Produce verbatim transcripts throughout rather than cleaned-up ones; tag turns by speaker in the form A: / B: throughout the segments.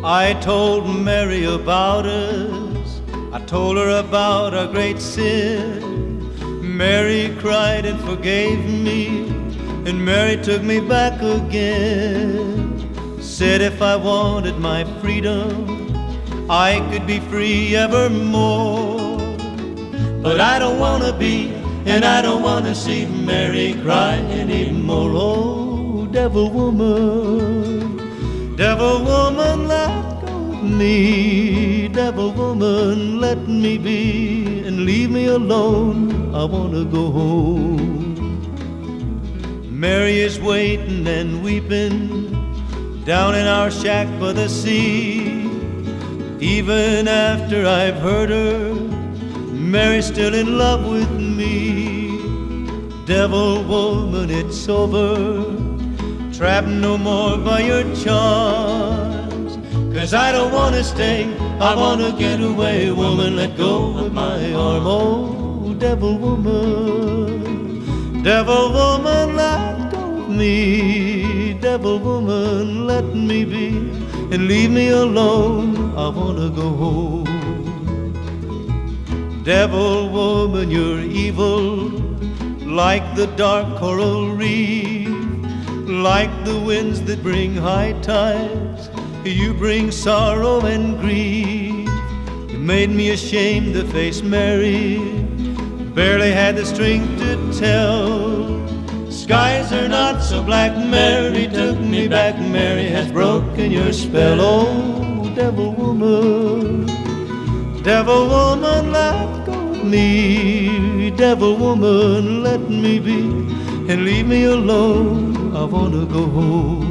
A: I told Mary about us. I told her about our great sin. Mary cried and forgave me, and Mary took me back again. Said if I wanted my freedom, I could be free evermore. But I don't want to be, and I don't want to see Mary cry anymore. Oh, devil woman, devil woman, let go of me. Devil woman, let me be, and leave me alone. I want to go home. Mary is waiting and weeping down in our shack by the sea. Even after I've hurt her, Mary's still in love with me. Devil woman, it's over. Trapped no more by your charms. 'Cause I don't want to stay, I want to get away. Woman, let go of my arm. Oh, devil woman, devil woman, let go of me. Devil woman, let me be, and leave me alone. I want to go home. Devil woman, you're evil, like the dark coral reef, like the winds that bring high tides. You bring sorrow and grief. You made me ashamed to face Mary, barely had the strength to tell. Skies are not so black, Mary took me back. Mary has broken your spell. Oh, devil woman, devil woman, let go of me. Devil woman, let me be, and leave me alone. I want to go home.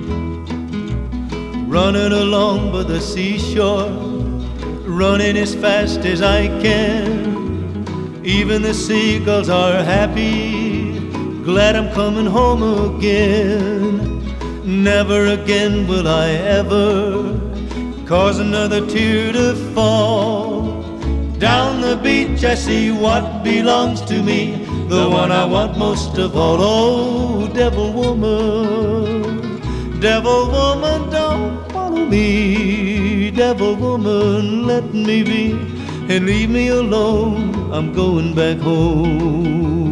A: Running along by the seashore, running as fast as I can. Even the seagulls are happy, glad I'm coming home again. Never again will I ever cause another tear to fall. Down the beach I see what belongs to me, the one I want most of all. Oh, devil woman, devil woman, don't follow me. Devil woman, let me be, and leave me alone. I'm going back home.